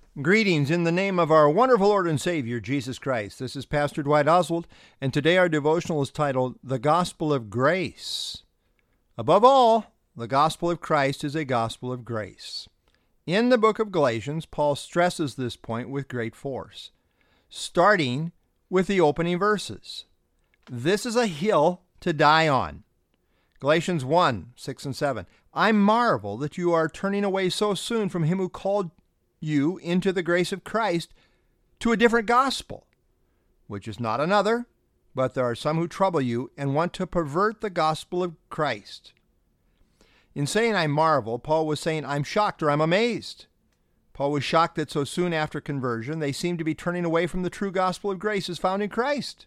Greetings in the name of our wonderful Lord and Savior, Jesus Christ. This is Pastor Dwight Oswald, and today our devotional is titled, The Gospel of Grace. Above all, the gospel of Christ is a gospel of grace. In the book of Galatians, Paul stresses this point with great force, starting with the opening verses. This is a hill to die on. Galatians 1, 6 and 7. I marvel that you are turning away so soon from him who called you into the grace of Christ to a different gospel, which is not another, but there are some who trouble you and want to pervert the gospel of Christ. In saying I marvel, Paul was saying I'm shocked or I'm amazed. Paul was shocked that so soon after conversion, they seemed to be turning away from the true gospel of grace as found in Christ.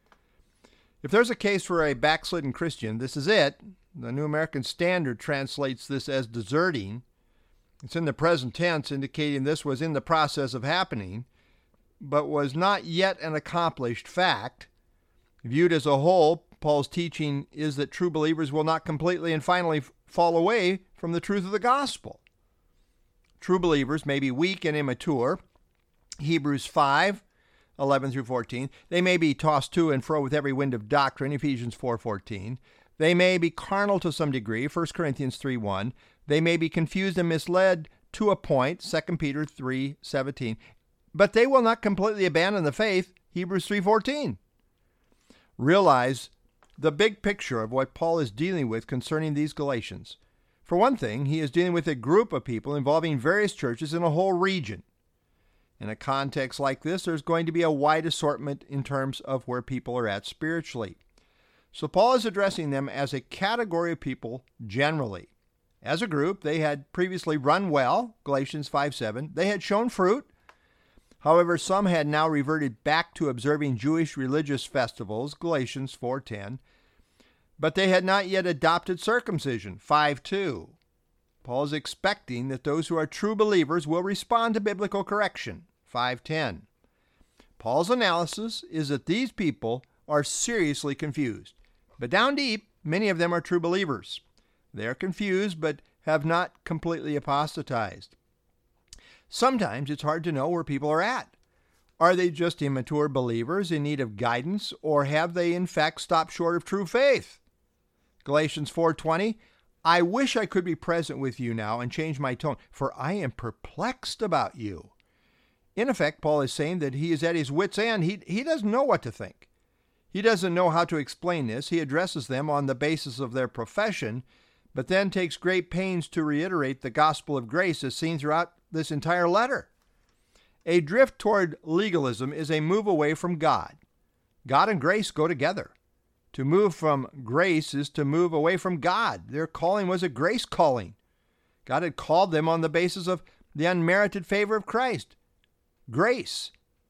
If there's a case for a backslidden Christian, this is it. The New American Standard translates this as deserting. It's in the present tense, indicating this was in the process of happening, but was not yet an accomplished fact. Viewed as a whole, Paul's teaching is that true believers will not completely and finally fall away from the truth of the gospel. True believers may be weak and immature. Hebrews 5, 11 through 14. They may be tossed to and fro with every wind of doctrine, Ephesians 4:14. They may be carnal to some degree, 1 Corinthians 3:1. They may be confused and misled to a point, 2 Peter 3:17. But they will not completely abandon the faith, Hebrews 3:14. Realize the big picture of what Paul is dealing with concerning these Galatians. For one thing, he is dealing with a group of people involving various churches in a whole region. In a context like this, there's going to be a wide assortment in terms of where people are at spiritually. So Paul is addressing them as a category of people generally. As a group, they had previously run well, Galatians 5:7. They had shown fruit. However, some had now reverted back to observing Jewish religious festivals, Galatians 4:10. But they had not yet adopted circumcision, 5:2. Paul is expecting that those who are true believers will respond to biblical correction, 5:10. Paul's analysis is that these people are seriously confused. But down deep, many of them are true believers. They are confused, but have not completely apostatized. Sometimes it's hard to know where people are at. Are they just immature believers in need of guidance, or have they in fact stopped short of true faith? Galatians 4:20, I wish I could be present with you now and change my tone, for I am perplexed about you. In effect, Paul is saying that he is at his wit's end. He doesn't know what to think. He doesn't know how to explain this. He addresses them on the basis of their profession, but then takes great pains to reiterate the gospel of grace as seen throughout this entire letter. A drift toward legalism is a move away from God. God and grace go together. To move from grace is to move away from God. Their calling was a grace calling. God had called them on the basis of the unmerited favor of Christ. Grace,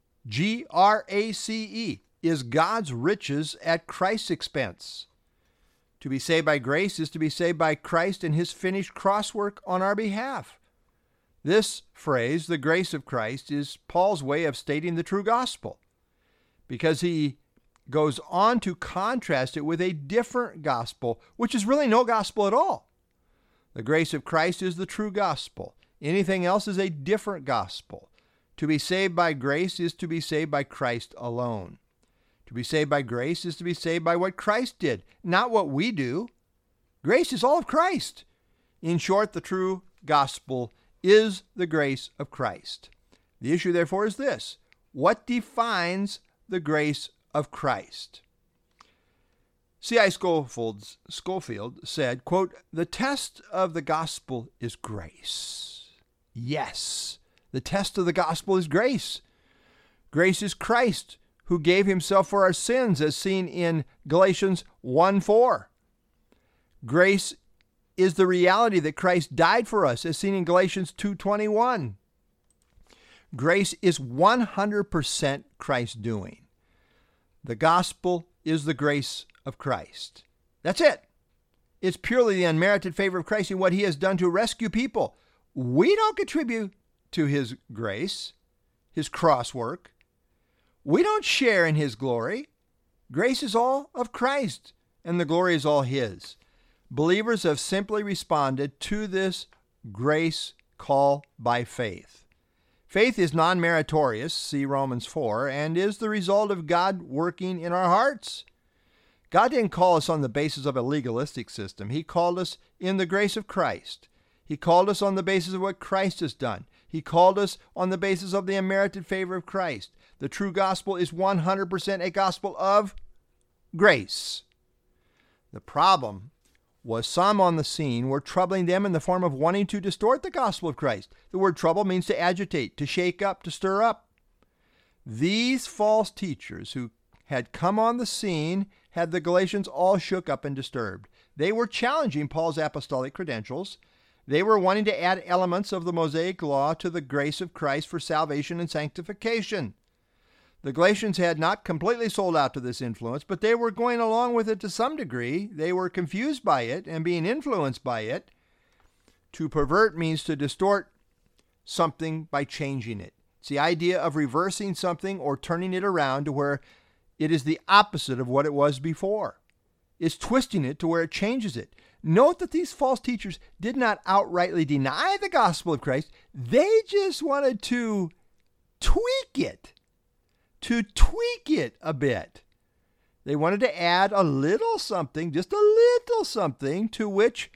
Grace, is God's riches at Christ's expense. To be saved by grace is to be saved by Christ and his finished cross work on our behalf. This phrase, the grace of Christ, is Paul's way of stating the true gospel, because he goes on to contrast it with a different gospel, which is really no gospel at all. The grace of Christ is the true gospel. Anything else is a different gospel. To be saved by grace is to be saved by Christ alone. To be saved by grace is to be saved by what Christ did, not what we do. Grace is all of Christ. In short, the true gospel is the grace of Christ. The issue, therefore, is this: what defines the grace of Christ? C.I. Scofield said, quote, the test of the gospel is grace. Yes, the test of the gospel is grace. Grace is Christ, who gave himself for our sins, as seen in Galatians 1:4. Grace is the reality that Christ died for us, as seen in Galatians 2:21. Grace is 100% Christ's doing. The gospel is the grace of Christ. That's it. It's purely the unmerited favor of Christ in what he has done to rescue people. We don't contribute to his grace, his cross work. We don't share in his glory. Grace is all of Christ, and the glory is all his. Believers have simply responded to this grace call by faith. Faith is non-meritorious, see Romans 4, and is the result of God working in our hearts. God didn't call us on the basis of a legalistic system. He called us in the grace of Christ. He called us on the basis of what Christ has done. He called us on the basis of the unmerited favor of Christ. The true gospel is 100% a gospel of grace. The problem was some on the scene were troubling them in the form of wanting to distort the gospel of Christ. The word trouble means to agitate, to shake up, to stir up. These false teachers who had come on the scene had the Galatians all shook up and disturbed. They were challenging Paul's apostolic credentials. They were wanting to add elements of the Mosaic law to the grace of Christ for salvation and sanctification. The Galatians had not completely sold out to this influence, but they were going along with it to some degree. They were confused by it and being influenced by it. To pervert means to distort something by changing it. It's the idea of reversing something or turning it around to where it is the opposite of what it was before. It's twisting it to where it changes it. Note that these false teachers did not outrightly deny the gospel of Christ. They just wanted to tweak it a bit. They wanted to add a little something, just a little something, to which,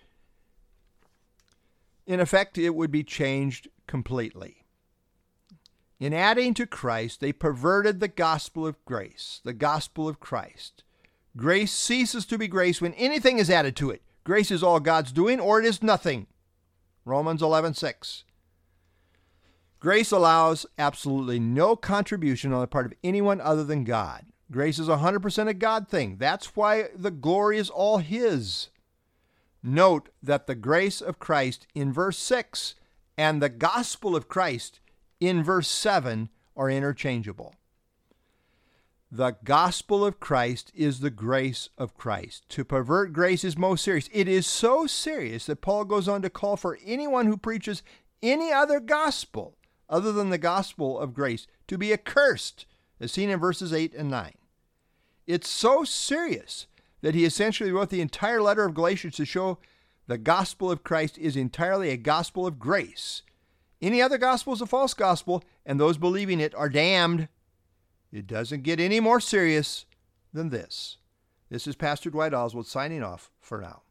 in effect, it would be changed completely. In adding to Christ, they perverted the gospel of grace, the gospel of Christ. Grace ceases to be grace when anything is added to it. Grace is all God's doing, or it is nothing. Romans 11:6. Grace allows absolutely no contribution on the part of anyone other than God. Grace is 100% a God thing. That's why the glory is all His. Note that the grace of Christ in verse 6 and the gospel of Christ in verse 7 are interchangeable. The gospel of Christ is the grace of Christ. To pervert grace is most serious. It is so serious that Paul goes on to call for anyone who preaches any other gospel other than the gospel of grace to be accursed, as seen in verses 8 and 9. It's so serious that he essentially wrote the entire letter of Galatians to show the gospel of Christ is entirely a gospel of grace. Any other gospel is a false gospel, and those believing it are damned. It doesn't get any more serious than this. This is Pastor Dwight Oswald signing off for now.